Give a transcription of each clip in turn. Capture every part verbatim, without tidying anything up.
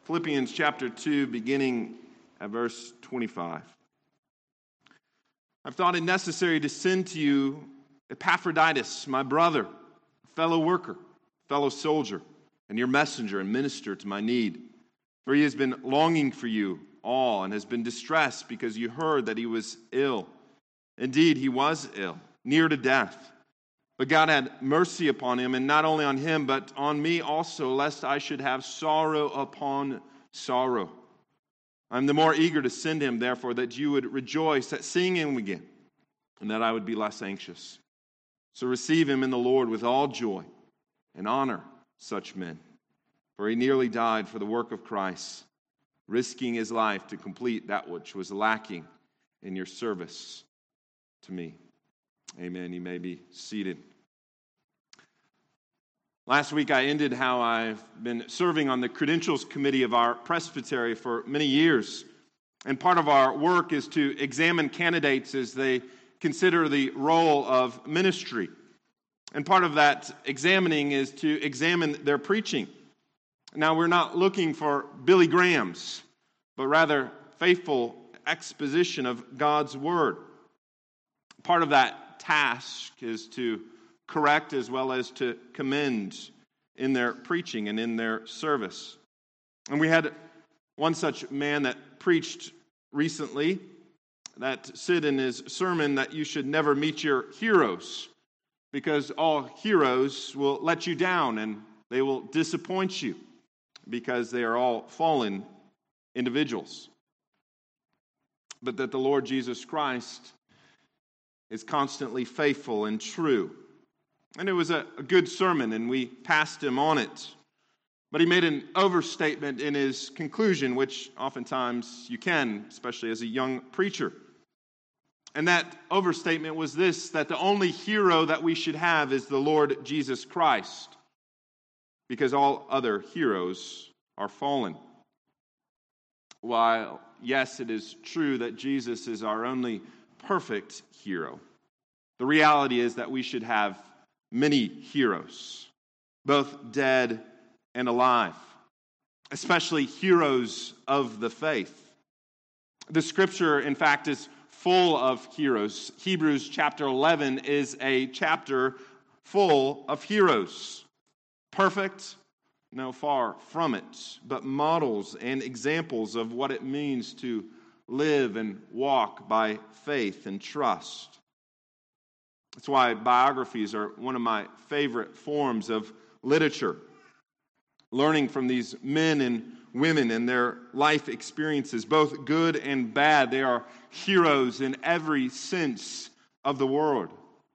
Philippians chapter two, beginning at verse twenty-five. I've thought it necessary to send to you Epaphroditus, my brother, fellow worker, fellow soldier, and your messenger and minister to my need. For he has been longing for you all and has been distressed because you heard that he was ill. Indeed, he was ill, near to death. But God had mercy upon him, and not only on him, but on me also, lest I should have sorrow upon sorrow. I'm the more eager to send him, therefore, that you would rejoice at seeing him again, and that I would be less anxious. So receive him in the Lord with all joy, and honor such men. For he nearly died for the work of Christ, risking his life to complete that which was lacking in your service to me. Amen. You may be seated. Last week I ended how I've been serving on the credentials committee of our presbytery for many years. And part of our work is to examine candidates as they consider the role of ministry. And part of that examining is to examine their preaching. Now, we're not looking for Billy Grahams, but rather faithful exposition of God's word. Part of that task is to correct as well as to commend in their preaching and in their service. And we had one such man that preached recently that said in his sermon that you should never meet your heroes because all heroes will let you down and they will disappoint you because they are all fallen individuals. But that the Lord Jesus Christ is constantly faithful and true. And it was a, a good sermon, and we passed him on it. But he made an overstatement in his conclusion, which oftentimes you can, especially as a young preacher. And that overstatement was this, that the only hero that we should have is the Lord Jesus Christ, because all other heroes are fallen. While, yes, it is true that Jesus is our only perfect hero, the reality is that we should have many heroes, both dead and alive, especially heroes of the faith. The scripture, in fact, is full of heroes. Hebrews chapter eleven is a chapter full of heroes. Perfect? No, far from it, but models and examples of what it means to live and walk by faith and trust. That's why biographies are one of my favorite forms of literature. Learning from these men and women and their life experiences, both good and bad. They are heroes in every sense of the word.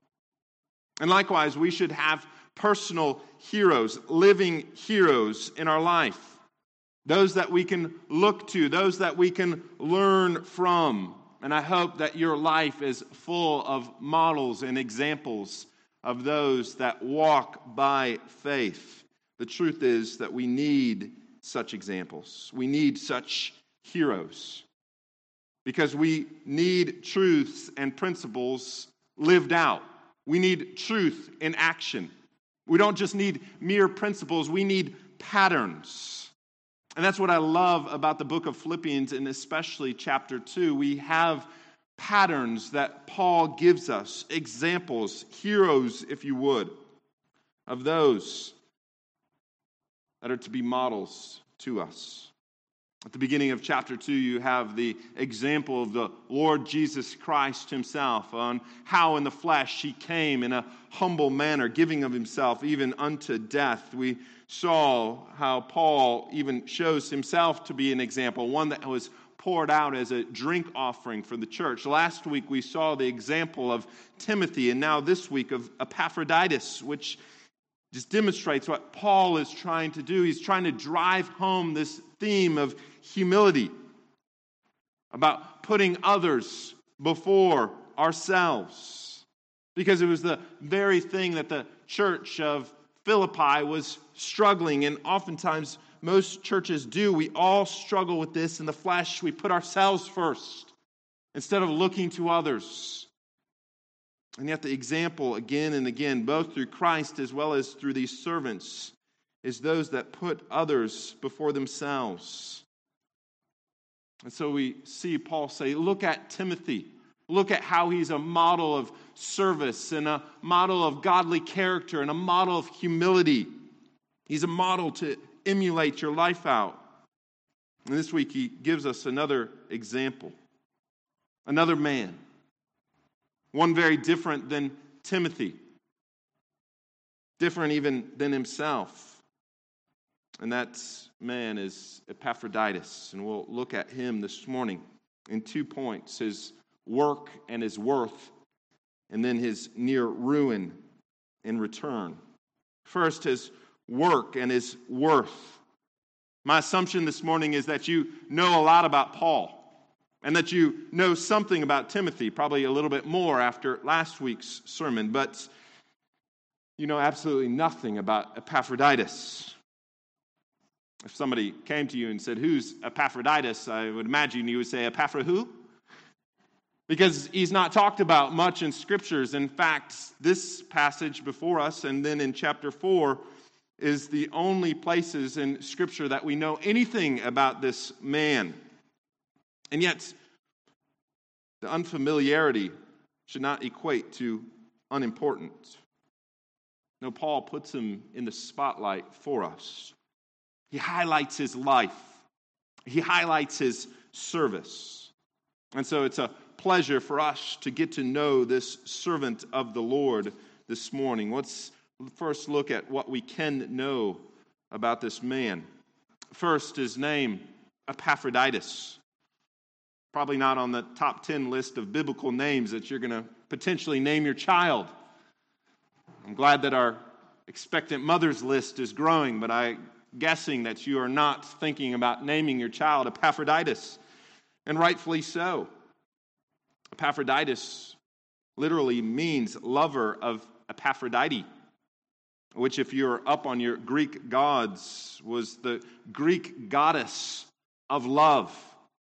And likewise, we should have personal heroes, living heroes in our life. Those that we can look to, those that we can learn from. And I hope that your life is full of models and examples of those that walk by faith. The truth is that we need such examples. We need such heroes. Because we need truths and principles lived out. We need truth in action. We don't just need mere principles, we need patterns. And that's what I love about the book of Philippians, and especially chapter two. We have patterns that Paul gives us, examples, heroes, if you would, of those that are to be models to us. At the beginning of chapter two, you have the example of the Lord Jesus Christ himself on how in the flesh he came in a humble manner, giving of himself even unto death. We saw how Paul even shows himself to be an example, one that was poured out as a drink offering for the church. Last week we saw the example of Timothy, and now this week of Epaphroditus, which just demonstrates what Paul is trying to do. He's trying to drive home this theme of humility, about putting others before ourselves. Because it was the very thing that the church of Philippi was struggling, and oftentimes most churches do. We all struggle with this in the flesh. We put ourselves first instead of looking to others. And yet the example again and again, both through Christ as well as through these servants, is those that put others before themselves. And so we see Paul say, look at Timothy. Look at how he's a model of service and a model of godly character and a model of humility. He's a model to emulate your life out. And this week he gives us another example. Another man. One very different than Timothy. Different even than himself. And that man is Epaphroditus. And we'll look at him this morning in two points. His work and his worth. And then his near ruin in return. First, his work and his worth. My assumption this morning is that you know a lot about Paul. And that you know something about Timothy. Probably a little bit more after last week's sermon. But you know absolutely nothing about Epaphroditus. If somebody came to you and said, who's Epaphroditus? I would imagine you would say, Epaphra who? Because he's not talked about much in Scriptures. In fact, this passage before us and then in chapter four is the only places in Scripture that we know anything about this man. And yet, the unfamiliarity should not equate to unimportance. No, Paul puts him in the spotlight for us. He highlights his life. He highlights his service. And so it's a pleasure for us to get to know this servant of the Lord this morning. Let's first look at what we can know about this man. First, his name, Epaphroditus. Probably not on the top ten list of biblical names that you're going to potentially name your child. I'm glad that our expectant mothers list is growing, but I'm guessing that you are not thinking about naming your child Epaphroditus, and rightfully so. Epaphroditus literally means lover of Aphrodite, which, if you're up on your Greek gods, was the Greek goddess of love,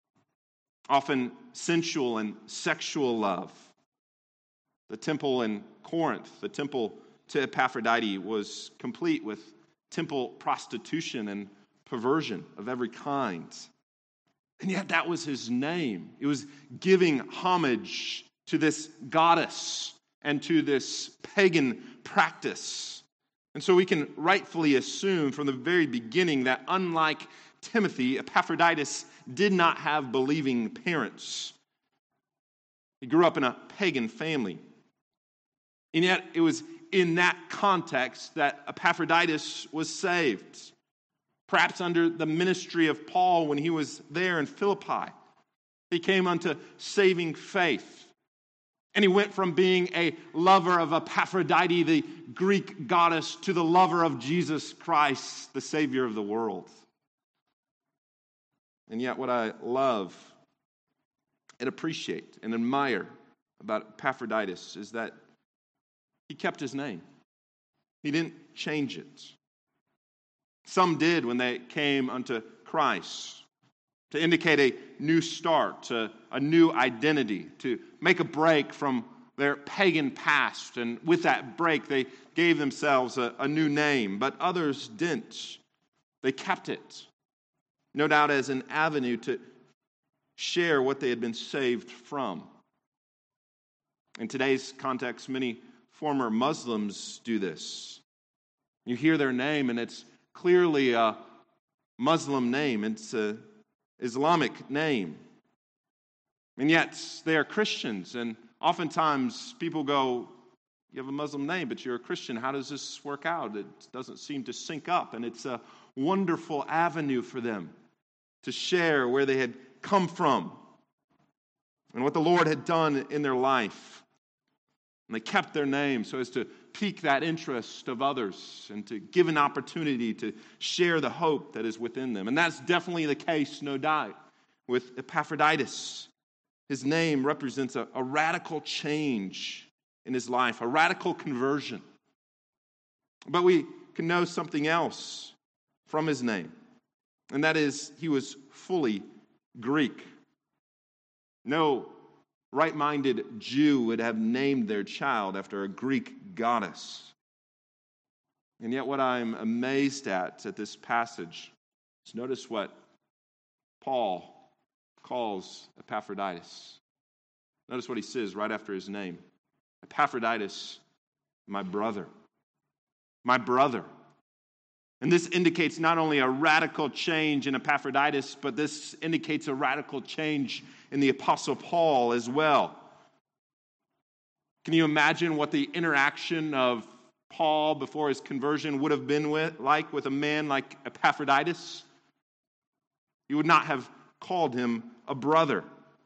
often sensual and sexual love. The temple in Corinth, the temple to Aphrodite, was complete with temple prostitution and perversion of every kind. And yet that was his name. It was giving homage to this goddess and to this pagan practice. And so we can rightfully assume from the very beginning that unlike Timothy, Epaphroditus did not have believing parents. He grew up in a pagan family. And yet it was in that context that Epaphroditus was saved. Perhaps under the ministry of Paul when he was there in Philippi. He came unto saving faith. And he went from being a lover of Aphrodite, the Greek goddess, to the lover of Jesus Christ, the Savior of the world. And yet what I love and appreciate and admire about Epaphroditus is that he kept his name. He didn't change it. Some did when they came unto Christ, to indicate a new start, to a new identity, to make a break from their pagan past. And with that break, they gave themselves a, a new name. But others didn't. They kept it, no doubt as an avenue to share what they had been saved from. In today's context, many former Muslims do this. You hear their name, and it's clearly a Muslim name. It's an Islamic name. And yet, they are Christians. And oftentimes, people go, you have a Muslim name, but you're a Christian. How does this work out? It doesn't seem to sync up. And it's a wonderful avenue for them to share where they had come from and what the Lord had done in their life. And they kept their name so as to pique that interest of others and to give an opportunity to share the hope that is within them. And that's definitely the case, no doubt, with Epaphroditus. His name represents a, a radical change in his life, a radical conversion. But we can know something else from his name, and that is he was fully Greek. No right-minded Jew would have named their child after a Greek goddess. And yet what I'm amazed at at this passage is notice what Paul calls Epaphroditus. Notice what he says right after his name. Epaphroditus, my brother. My brother. And this indicates not only a radical change in Epaphroditus, but this indicates a radical change in the Apostle Paul as well. Can you imagine what the interaction of Paul before his conversion would have been with, like with a man like Epaphroditus? He would not have called him a brother.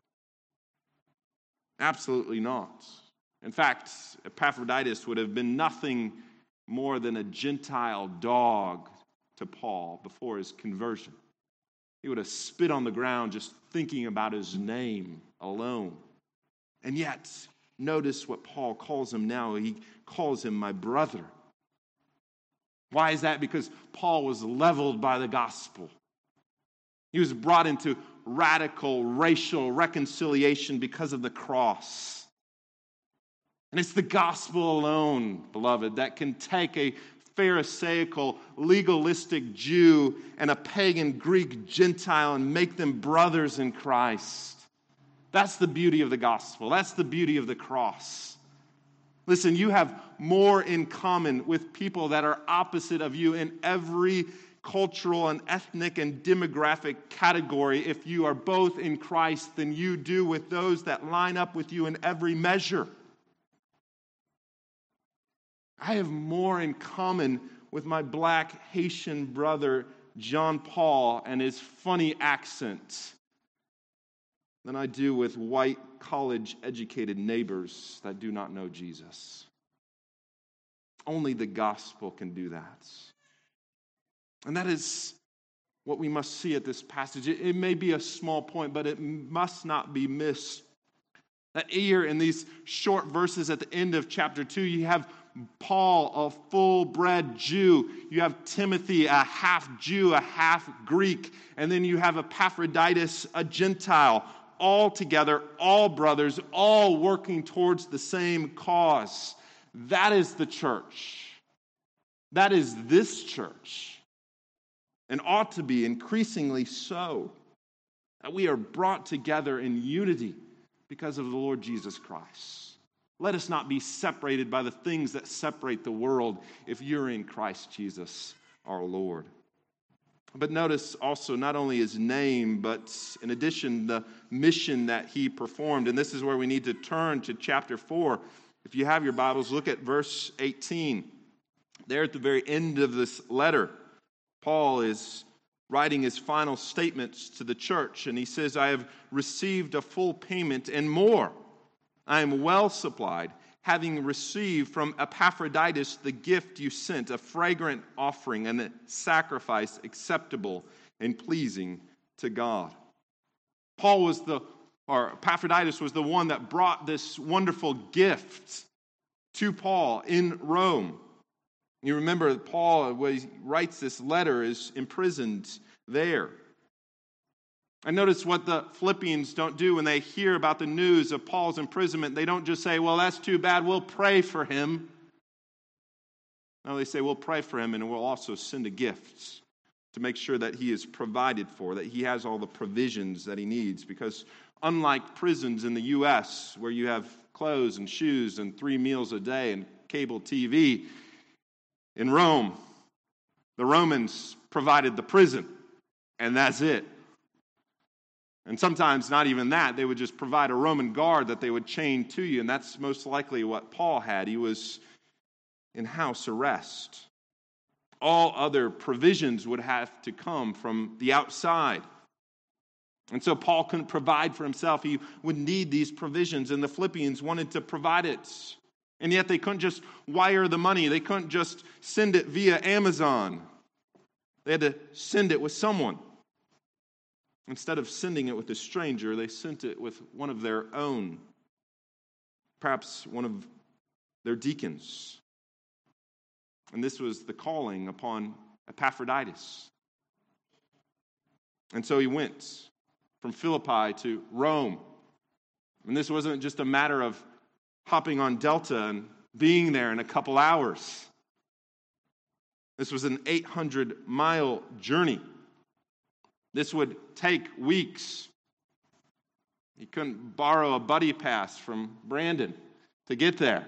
Absolutely not. In fact, Epaphroditus would have been nothing more than a Gentile dog to Paul before his conversion. He would have spit on the ground just thinking about his name alone. And yet, notice what Paul calls him now. He calls him my brother. Why is that? Because Paul was leveled by the gospel. He was brought into radical racial reconciliation because of the cross. And it's the gospel alone, beloved, that can take a Pharisaical, legalistic Jew and a pagan Greek Gentile and make them brothers in Christ. That's the beauty of the gospel. That's the beauty of the cross. Listen, you have more in common with people that are opposite of you in every cultural and ethnic and demographic category if you are both in Christ than you do with those that line up with you in every measure. I have more in common with my black Haitian brother, John Paul, and his funny accent than I do with white college-educated neighbors that do not know Jesus. Only the gospel can do that. And that is what we must see at this passage. It, it may be a small point, but it must not be missed. That here in these short verses at the end of chapter two, you have Paul, a full-bred Jew. You have Timothy, a half-Jew, a half-Greek. And then you have Epaphroditus, a Gentile. All together, all brothers, all working towards the same cause. That is the church. That is this church. And ought to be increasingly so. That we are brought together in unity because of the Lord Jesus Christ. Let us not be separated by the things that separate the world if you're in Christ Jesus our Lord. But notice also not only his name, but in addition, the mission that he performed. And this is where we need to turn to chapter four. If you have your Bibles, look at verse eighteen. There at the very end of this letter, Paul is writing his final statements to the church. And he says, I have received a full payment and more. I am well supplied, having received from Epaphroditus the gift you sent, a fragrant offering and a sacrifice acceptable and pleasing to God. Paul was the, or Epaphroditus was the one that brought this wonderful gift to Paul in Rome. You remember Paul, when he writes this letter, is imprisoned there. And notice what the Philippians don't do when they hear about the news of Paul's imprisonment. They don't just say, well, that's too bad, we'll pray for him. No, they say, we'll pray for him and we'll also send a gift to make sure that he is provided for, that he has all the provisions that he needs. Because unlike prisons in the U S, where you have clothes and shoes and three meals a day and cable T V, in Rome, the Romans provided the prison, and that's it. And sometimes not even that. They would just provide a Roman guard that they would chain to you. And that's most likely what Paul had. He was in house arrest. All other provisions would have to come from the outside. And so Paul couldn't provide for himself. He would need these provisions. And the Philippians wanted to provide it. And yet they couldn't just wire the money. They couldn't just send it via Amazon. They had to send it with someone. Instead of sending it with a stranger, they sent it with one of their own, perhaps one of their deacons. And this was the calling upon Epaphroditus. And so he went from Philippi to Rome. And this wasn't just a matter of hopping on Delta and being there in a couple hours. This was an eight hundred mile journey. This would take weeks. He couldn't borrow a buddy pass from Brandon to get there.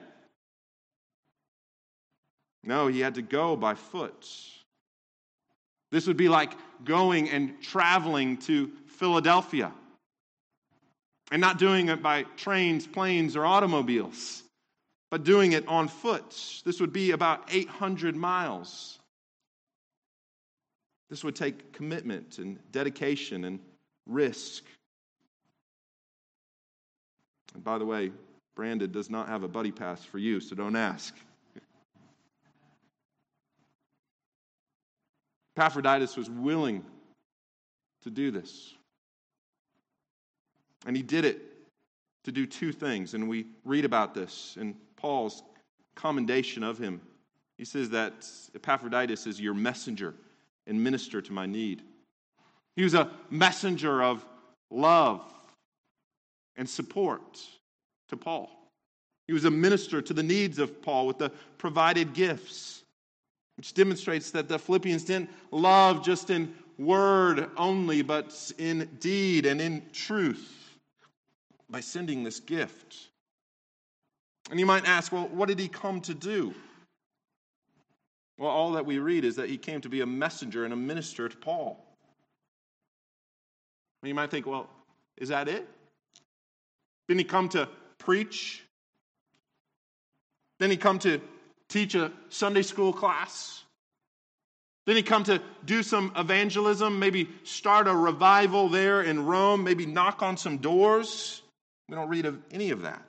No, he had to go by foot. This would be like going and traveling to Philadelphia and not doing it by trains, planes, or automobiles, but doing it on foot. This would be about eight hundred miles. This would take commitment and dedication and risk. And by the way, Brandon does not have a buddy pass for you, so don't ask. Epaphroditus was willing to do this. And he did it to do two things. And we read about this in Paul's commendation of him. He says that Epaphroditus is your messenger and minister to my need. He was a messenger of love and support to Paul. He was a minister to the needs of Paul with the provided gifts, which demonstrates that the Philippians didn't love just in word only, but in deed and in truth by sending this gift. And you might ask, well, what did he come to do? Well, all that we read is that he came to be a messenger and a minister to Paul. And you might think, well, is that it? Didn't he come to preach? Didn't he come to teach a Sunday school class? Didn't he come to do some evangelism, maybe start a revival there in Rome, maybe knock on some doors? We don't read of any of that.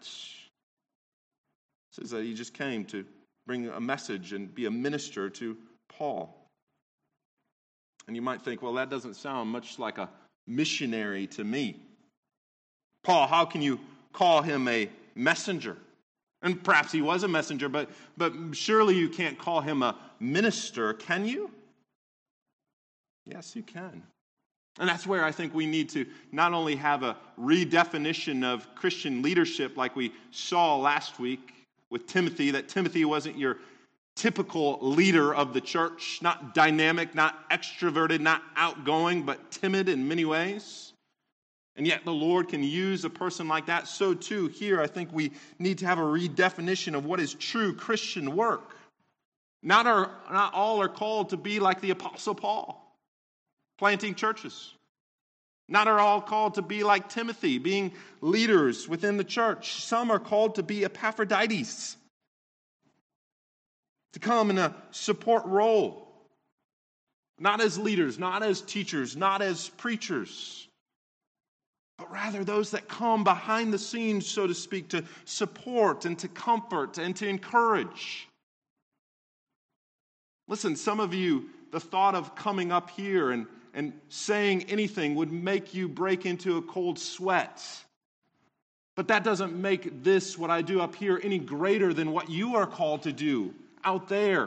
It says that he just came to bring a message and be a minister to Paul. And you might think, well, that doesn't sound much like a missionary to me. Paul, how can you call him a messenger? And perhaps he was a messenger, but, but surely you can't call him a minister, can you? Yes, you can. And that's where I think we need to not only have a redefinition of Christian leadership like we saw last week with Timothy, that Timothy wasn't your typical leader of the church, not dynamic, not extroverted, not outgoing, but timid in many ways. And yet the Lord can use a person like that. So too, here I think we need to have a redefinition of what is true Christian work. Not, our, not all are called to be like the Apostle Paul, planting churches. Not are all called to be like Timothy, being leaders within the church. Some are called to be Epaphroditus, to come in a support role. Not as leaders, not as teachers, not as preachers, but rather those that come behind the scenes, so to speak, to support and to comfort and to encourage. Listen, some of you, the thought of coming up here and, and saying anything would make you break into a cold sweat. But that doesn't make this, what I do up here, any greater than what you are called to do out there.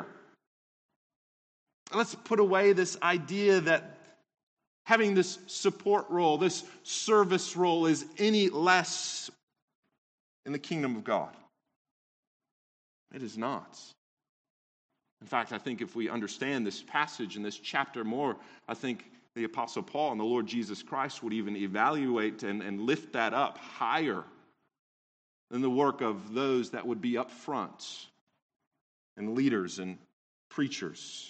Let's put away this idea that having this support role, this service role, is any less in the kingdom of God. It is not. In fact, I think if we understand this passage and this chapter more, I think the Apostle Paul and the Lord Jesus Christ would even evaluate and, and lift that up higher than the work of those that would be up front and leaders and preachers.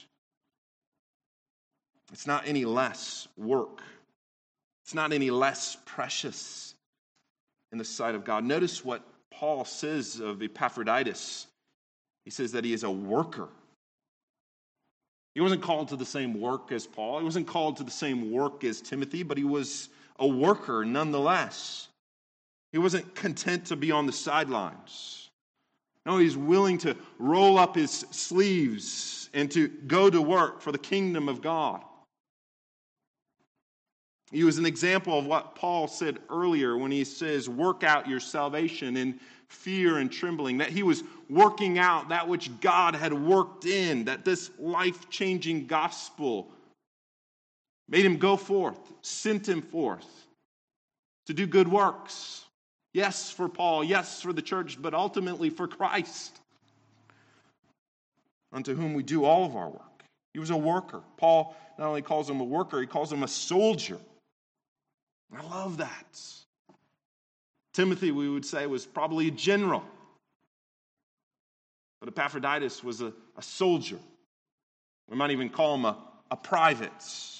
It's not any less work. It's not any less precious in the sight of God. Notice what Paul says of Epaphroditus. He says that he is a worker. He wasn't called to the same work as Paul. He wasn't called to the same work as Timothy, but he was a worker nonetheless. He wasn't content to be on the sidelines. No, he's willing to roll up his sleeves and to go to work for the kingdom of God. He was an example of what Paul said earlier when he says, work out your salvation in fear and trembling. That he was working out that which God had worked in, that this life-changing gospel made him go forth, sent him forth to do good works. Yes, for Paul, yes, for the church, but ultimately for Christ, unto whom we do all of our work. He was a worker. Paul not only calls him a worker, he calls him a soldier. I love that. Timothy, we would say, was probably a general. But Epaphroditus was a, a soldier. We might even call him a, a private.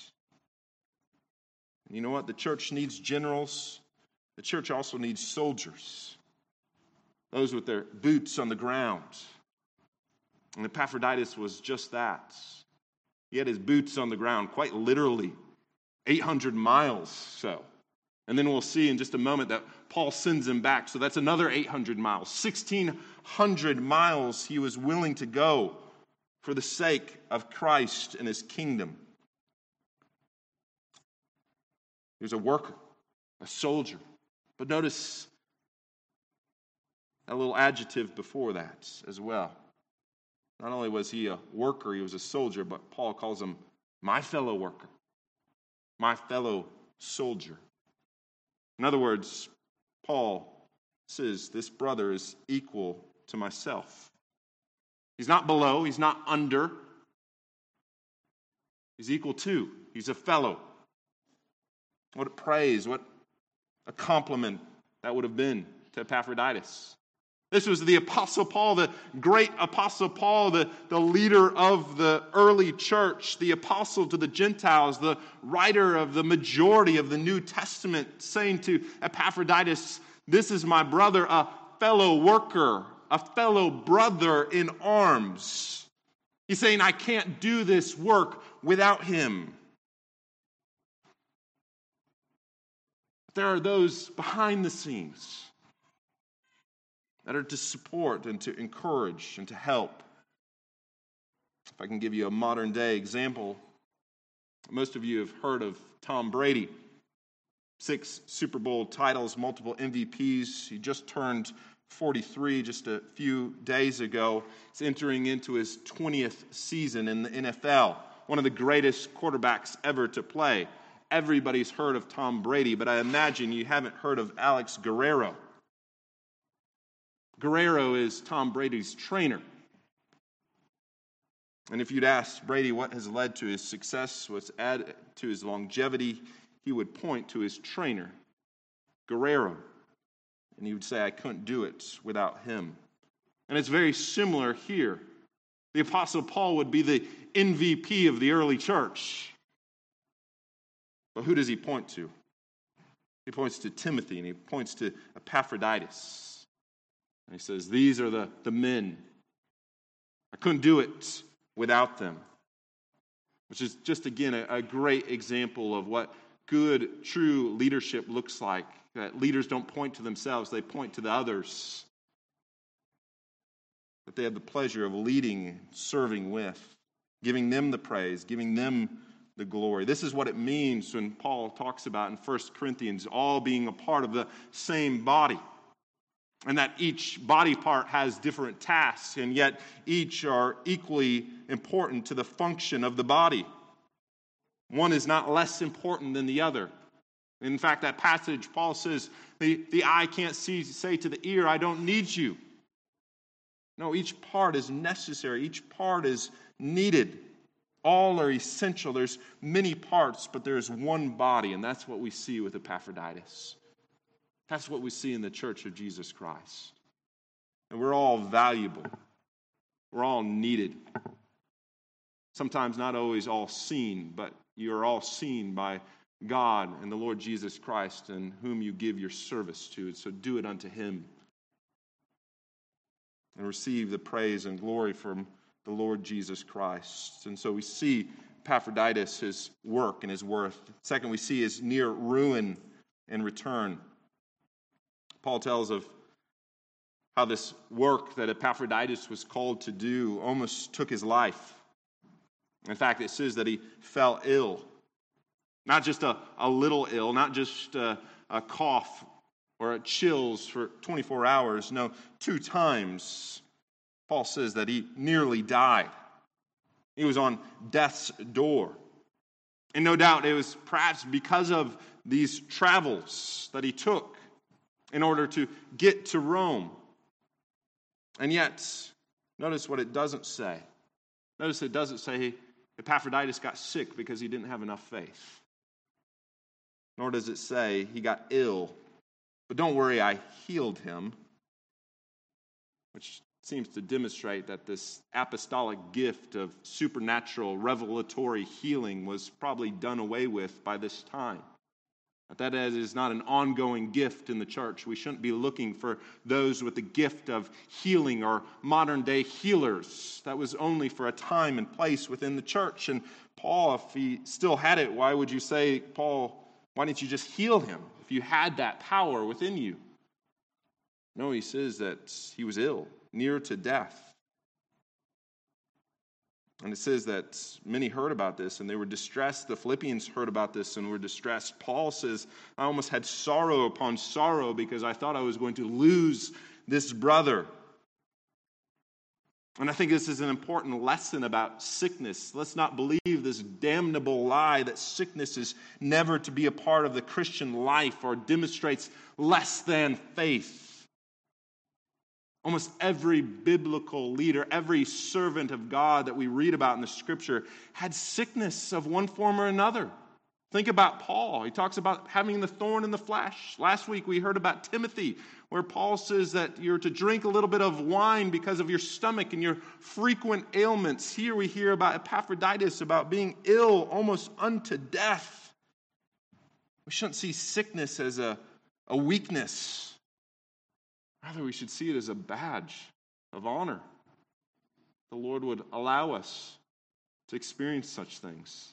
And you know what? The church needs generals. The church also needs soldiers. Those with their boots on the ground. And Epaphroditus was just that. He had his boots on the ground, quite literally, eight hundred miles so. And then we'll see in just a moment that Paul sends him back. So that's another eight hundred miles. sixteen hundred miles he was willing to go for the sake of Christ and his kingdom. He was a worker, a soldier. But notice a little adjective before that as well. Not only was he a worker, he was a soldier, but Paul calls him my fellow worker, my fellow soldier. In other words, Paul says this brother is equal to myself. He's not below, he's not under. He's equal to, he's a fellow. What a praise, what a compliment that would have been to Epaphroditus. This was the Apostle Paul, the great Apostle Paul, the, the leader of the early church, the apostle to the Gentiles, the writer of the majority of the New Testament, saying to Epaphroditus, this is my brother, a fellow worker, a fellow brother in arms. He's saying, I can't do this work without him. But there are those behind the scenes that are to support and to encourage and to help. If I can give you a modern day example, most of you have heard of Tom Brady. Six Super Bowl titles, multiple M V Ps. He just turned forty-three just a few days ago. He's entering into his twentieth season in the N F L. One of the greatest quarterbacks ever to play. Everybody's heard of Tom Brady, but I imagine you haven't heard of Alex Guerrero. Guerrero is Tom Brady's trainer. And if you'd ask Brady what has led to his success, what's added to his longevity, he would point to his trainer, Guerrero. And he would say, I couldn't do it without him. And it's very similar here. The Apostle Paul would be the M V P of the early church. But who does he point to? He points to Timothy and he points to Epaphroditus. And he says, these are the, the men. I couldn't do it without them. Which is just, again, a, a great example of what good, true leadership looks like. That leaders don't point to themselves, they point to the others. That they have the pleasure of leading, serving with, giving them the praise, giving them the glory. This is what it means when Paul talks about in First Corinthians, all being a part of the same body. And that each body part has different tasks, and yet each are equally important to the function of the body. One is not less important than the other. In fact, that passage, Paul says, the, the eye can't see, say to the ear, I don't need you. No, each part is necessary. Each part is needed. All are essential. There's many parts, but there's one body, and that's what we see with Epaphroditus. That's what we see in the church of Jesus Christ. And we're all valuable. We're all needed. Sometimes not always all seen, but you're all seen by God and the Lord Jesus Christ, and whom you give your service to. So do it unto him. And receive the praise and glory from the Lord Jesus Christ. And so we see Epaphroditus, his work and his worth. Second, we see his near ruin and return. Paul tells of how this work that Epaphroditus was called to do almost took his life. In fact, it says that he fell ill. Not just a, a little ill, not just a, a cough or a chills for twenty-four hours. No, two times Paul says that he nearly died. He was on death's door. And no doubt it was perhaps because of these travels that he took in order to get to Rome. And yet, notice what it doesn't say. Notice it doesn't say Epaphroditus got sick because he didn't have enough faith. Nor does it say he got ill. But don't worry, I healed him. Which seems to demonstrate that this apostolic gift of supernatural revelatory healing was probably done away with by this time. That is not an ongoing gift in the church. We shouldn't be looking for those with the gift of healing or modern-day healers. That was only for a time and place within the church. And Paul, if he still had it, why would you say, Paul, why didn't you just heal him if you had that power within you? No, he says that he was ill, near to death. And it says that many heard about this and they were distressed. The Philippians heard about this and were distressed. Paul says, I almost had sorrow upon sorrow because I thought I was going to lose this brother. And I think this is an important lesson about sickness. Let's not believe this damnable lie that sickness is never to be a part of the Christian life or demonstrates less than faith. Almost every biblical leader, every servant of God that we read about in the Scripture had sickness of one form or another. Think about Paul. He talks about having the thorn in the flesh. Last week we heard about Timothy, where Paul says that you're to drink a little bit of wine because of your stomach and your frequent ailments. Here we hear about Epaphroditus, about being ill almost unto death. We shouldn't see sickness as a, a weakness. Rather, we should see it as a badge of honor. The Lord would allow us to experience such things.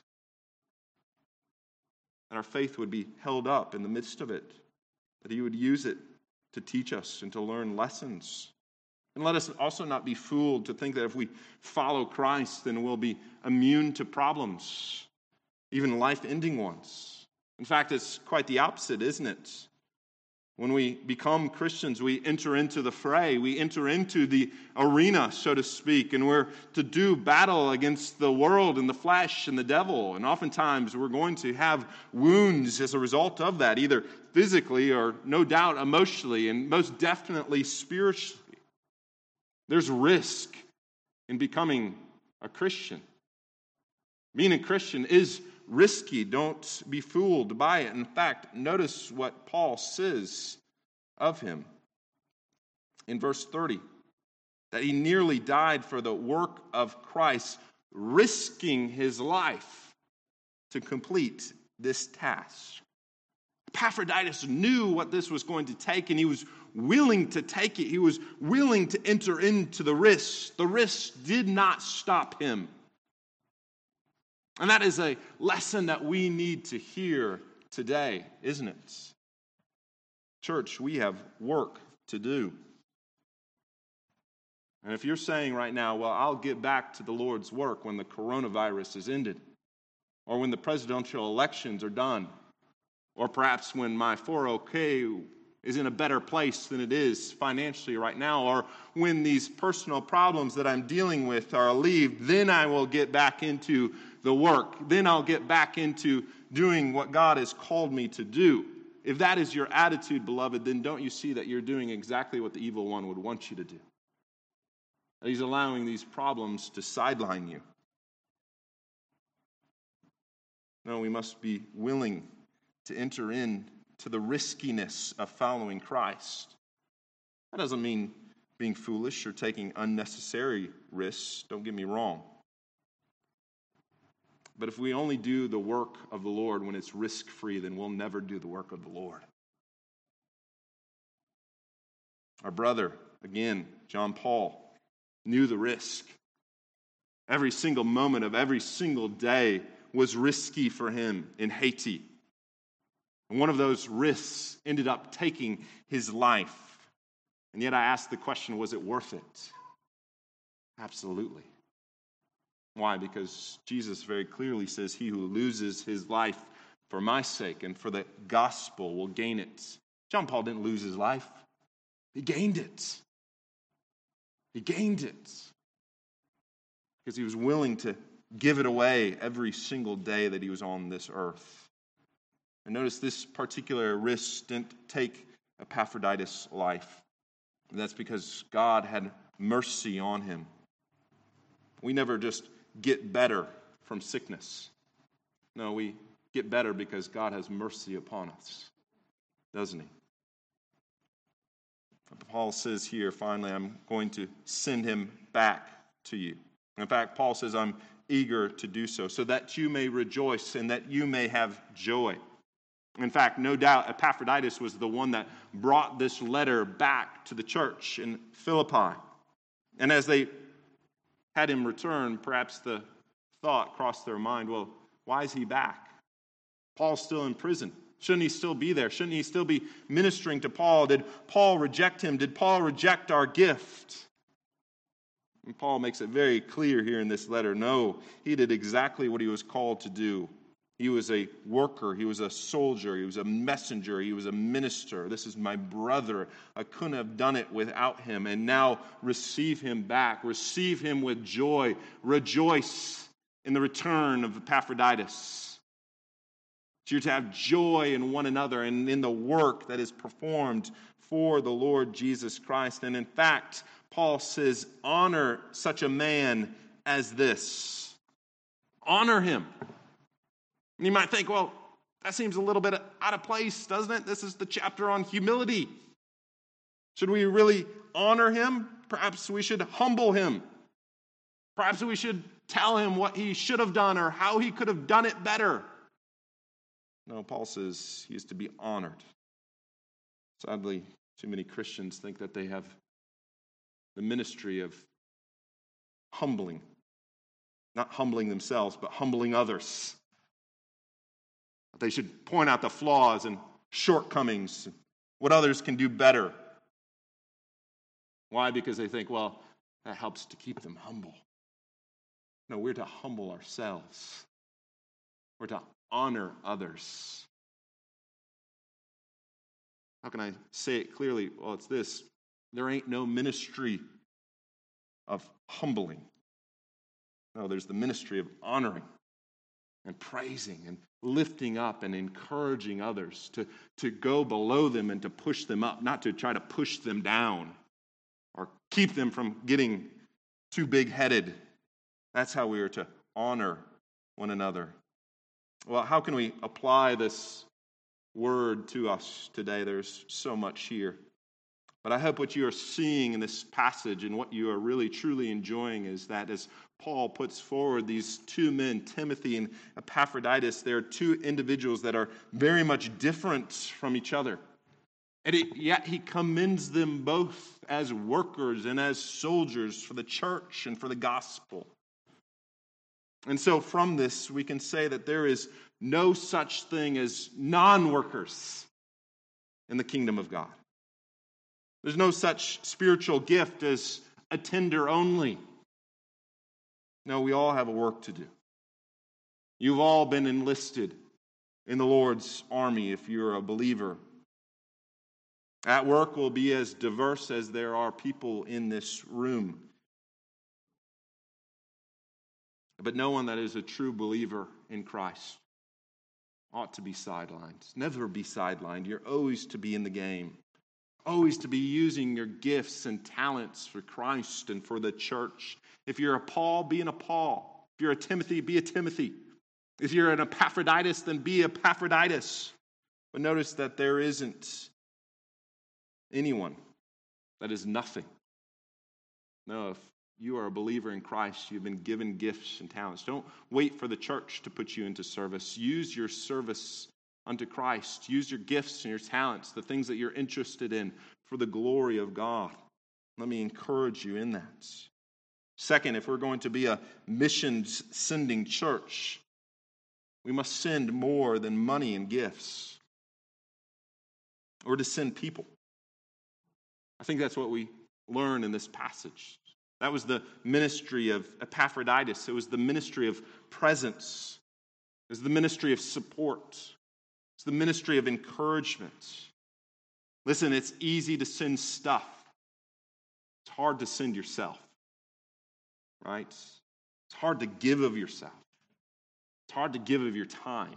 And our faith would be held up in the midst of it. That He would use it to teach us and to learn lessons. And let us also not be fooled to think that if we follow Christ, then we'll be immune to problems, even life-ending ones. In fact, it's quite the opposite, isn't it? When we become Christians, we enter into the fray. We enter into the arena, so to speak, and we're to do battle against the world and the flesh and the devil. And oftentimes we're going to have wounds as a result of that, either physically or no doubt emotionally, and most definitely spiritually. There's risk in becoming a Christian. Being a Christian is risky. Don't be fooled by it. In fact, notice what Paul says of him in verse thirty, that he nearly died for the work of Christ, risking his life to complete this task. Epaphroditus knew what this was going to take, and he was willing to take it. He was willing to enter into the risk. The risk did not stop him. And that is a lesson that we need to hear today, isn't it? Church, we have work to do. And if you're saying right now, well, I'll get back to the Lord's work when the coronavirus is ended, or when the presidential elections are done, or perhaps when my four oh K is in a better place than it is financially right now, or when these personal problems that I'm dealing with are alleviated, then I will get back into the work. Then I'll get back into doing what God has called me to do. If that is your attitude, beloved, then don't you see that you're doing exactly what the evil one would want you to do? That he's allowing these problems to sideline you. No, we must be willing to enter in to the riskiness of following Christ. That doesn't mean being foolish or taking unnecessary risks. Don't get me wrong. But if we only do the work of the Lord when it's risk-free, then we'll never do the work of the Lord. Our brother, again, John Paul, knew the risk. Every single moment of every single day was risky for him in Haiti. And one of those risks ended up taking his life. And yet I asked the question, was it worth it? Absolutely. Why? Because Jesus very clearly says, he who loses his life for my sake and for the gospel will gain it. John Paul didn't lose his life. He gained it. He gained it. Because he was willing to give it away every single day that he was on this earth. And notice this particular risk didn't take Epaphroditus' life. And that's because God had mercy on him. We never just get better from sickness. No, we get better because God has mercy upon us, doesn't he? Paul says here, finally, I'm going to send him back to you. In fact, Paul says, I'm eager to do so, so that you may rejoice and that you may have joy. In fact, no doubt Epaphroditus was the one that brought this letter back to the church in Philippi. And as they had him return, perhaps the thought crossed their mind, well, why is he back? Paul's still in prison. Shouldn't he still be there? Shouldn't he still be ministering to Paul? Did Paul reject him? Did Paul reject our gift? And Paul makes it very clear here in this letter. No, he did exactly what he was called to do. He was a worker. He was a soldier. He was a messenger. He was a minister. This is my brother. I couldn't have done it without him. And now receive him back. Receive him with joy. Rejoice in the return of Epaphroditus. So you're to have joy in one another and in the work that is performed for the Lord Jesus Christ. And in fact, Paul says, honor such a man as this. Honor him. And you might think, well, that seems a little bit out of place, doesn't it? This is the chapter on humility. Should we really honor him? Perhaps we should humble him. Perhaps we should tell him what he should have done or how he could have done it better. No, Paul says he is to be honored. Sadly, too many Christians think that they have the ministry of humbling. Not humbling themselves, but humbling others. They should point out the flaws and shortcomings, what others can do better. Why? Because they think, well, that helps to keep them humble. No, we're to humble ourselves. We're to honor others. How can I say it clearly? Well, it's this. There ain't no ministry of humbling. No, there's the ministry of honoring and praising and lifting up and encouraging others to, to go below them and to push them up, not to try to push them down or keep them from getting too big-headed. That's how we are to honor one another. Well, how can we apply this word to us today? There's so much here. But I hope what you are seeing in this passage and what you are really truly enjoying is that as Paul puts forward these two men, Timothy and Epaphroditus, they are two individuals that are very much different from each other. And it, yet he commends them both as workers and as soldiers for the church and for the gospel. And so from this, we can say that there is no such thing as non-workers in the kingdom of God. There's no such spiritual gift as attender only. No, we all have a work to do. You've all been enlisted in the Lord's army if you're a believer. At work will be as diverse as there are people in this room. But no one that is a true believer in Christ ought to be sidelined. Never be sidelined. You're always to be in the game. Always to be using your gifts and talents for Christ and for the church. If you're a Paul, be an Paul. If you're a Timothy, be a Timothy. If you're an Epaphroditus, then be Epaphroditus. But notice that there isn't anyone that is nothing. No, if you are a believer in Christ, you've been given gifts and talents. Don't wait for the church to put you into service. Use your service unto Christ. Use your gifts and your talents, the things that you're interested in, for the glory of God. Let me encourage you in that. Second, if we're going to be a missions-sending church, we must send more than money and gifts. Or to send people. I think that's what we learn in this passage. That was the ministry of Epaphroditus. It was the ministry of presence. It was the ministry of support. It's the ministry of encouragement. Listen, it's easy to send stuff. It's hard to send yourself. Right? It's hard to give of yourself. It's hard to give of your time.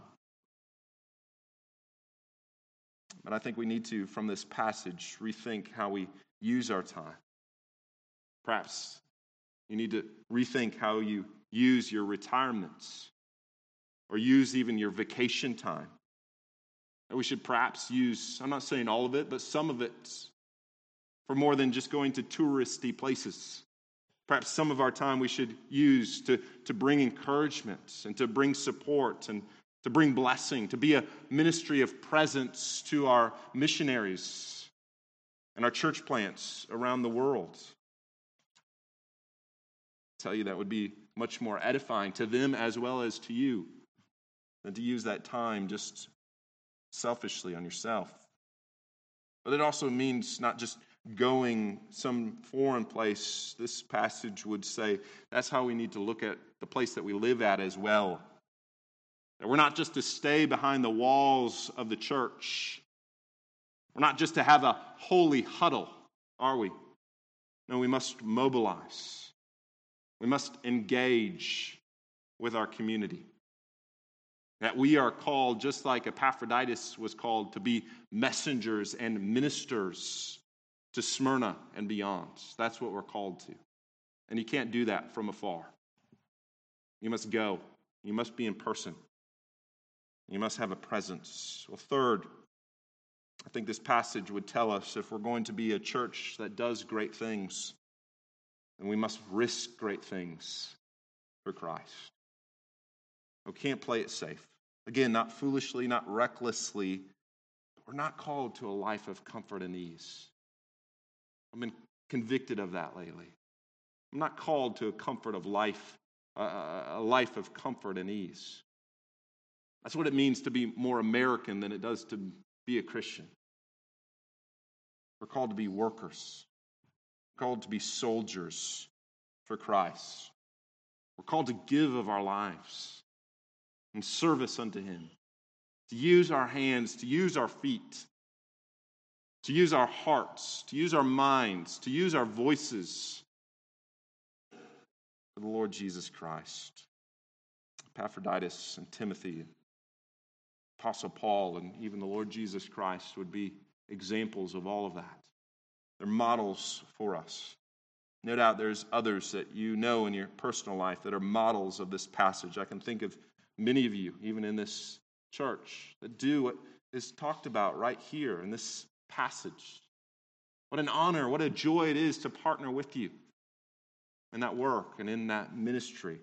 But I think we need to, from this passage, rethink how we use our time. Perhaps you need to rethink how you use your retirements or use even your vacation time. That we should perhaps use, I'm not saying all of it, but some of it for more than just going to touristy places. Perhaps some of our time we should use to, to bring encouragement and to bring support and to bring blessing, to be a ministry of presence to our missionaries and our church plants around the world. I tell you, that would be much more edifying to them as well as to you than to use that time just selfishly on yourself. But it also means not just going some foreign place. This passage would say that's how we need to look at the place that we live at as well. That we're not just to stay behind the walls of the church. We're not just to have a holy huddle, are we? No, we must mobilize. We must engage with our community. That we are called, just like Epaphroditus was called, to be messengers and ministers to Smyrna and beyond. That's what we're called to. And you can't do that from afar. You must go. You must be in person. You must have a presence. Well, third, I think this passage would tell us if we're going to be a church that does great things, then we must risk great things for Christ. We can't play it safe. Again, not foolishly, not recklessly. We're not called to a life of comfort and ease. I've been convicted of that lately. I'm not called to a comfort of life, a life of comfort and ease. That's what it means to be more American than it does to be a Christian. We're called to be workers. We're called to be soldiers for Christ. We're called to give of our lives in service unto Him, to use our hands, to use our feet, to use our hearts, to use our minds, to use our voices for the Lord Jesus Christ. Epaphroditus and Timothy, Apostle Paul, and even the Lord Jesus Christ would be examples of all of that. They're models for us. No doubt there's others that you know in your personal life that are models of this passage. I can think of many of you, even in this church, that do what is talked about right here in this passage. What an honor, what a joy it is to partner with you in that work and in that ministry,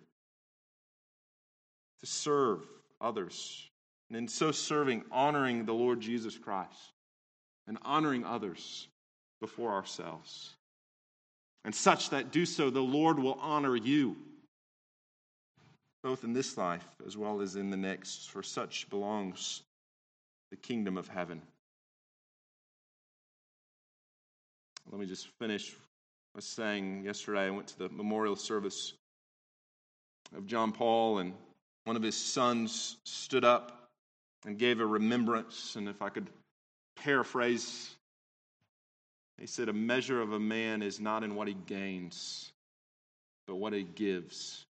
to serve others. And in so serving, honoring the Lord Jesus Christ and honoring others before ourselves. And such that do so, the Lord will honor you, both in this life as well as in the next, for such belongs the kingdom of heaven. Let me just finish by saying yesterday I went to the memorial service of John Paul, and one of his sons stood up and gave a remembrance, and if I could paraphrase, he said, "A measure of a man is not in what he gains, but what he gives,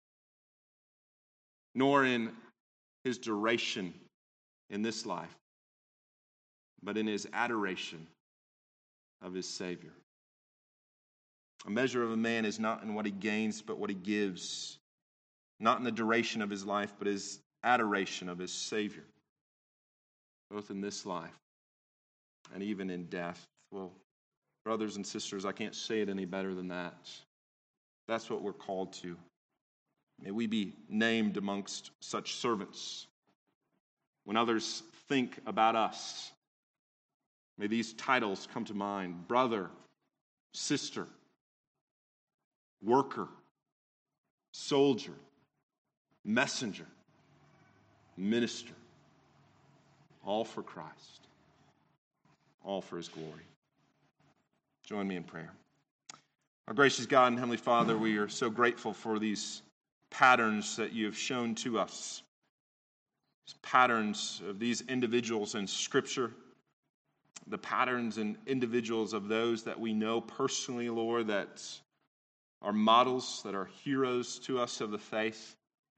nor in his duration in this life, but in his adoration of his Savior." A measure of a man is not in what he gains, but what he gives, not in the duration of his life, but his adoration of his Savior, both in this life and even in death. Well, brothers and sisters, I can't say it any better than that. That's what we're called to. May we be named amongst such servants. When others think about us, may these titles come to mind: brother, sister, worker, soldier, messenger, minister. All for Christ. All for His glory. Join me in prayer. Our gracious God and Heavenly Father, we are so grateful for these patterns that you have shown to us. These patterns of these individuals in Scripture. The patterns and individuals of those that we know personally, Lord, that are models, that are heroes to us of the faith.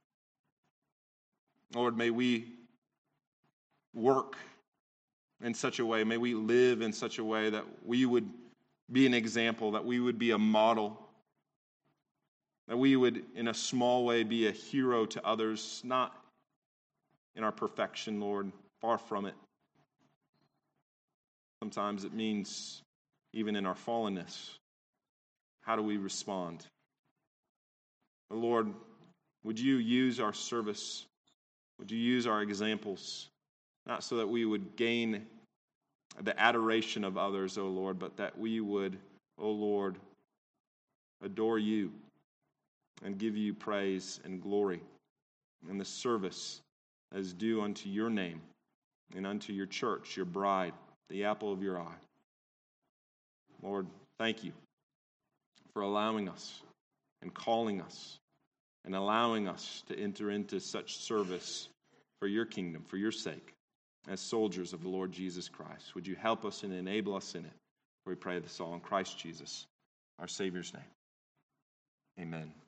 Lord, may we work in such a way, may we live in such a way that we would be an example, that we would be a model That we would, in a small way, be a hero to others, not in our perfection, Lord, far from it. Sometimes it means even in our fallenness. How do we respond? But Lord, would you use our service? Would you use our examples? Not so that we would gain the adoration of others, O Lord, but that we would, O Lord, adore you and give you praise and glory in the service as due unto your name and unto your church, your bride, the apple of your eye. Lord, thank you for allowing us and calling us and allowing us to enter into such service for your kingdom, for your sake, as soldiers of the Lord Jesus Christ. Would you help us and enable us in it? We pray this all in Christ Jesus, our Savior's name. Amen.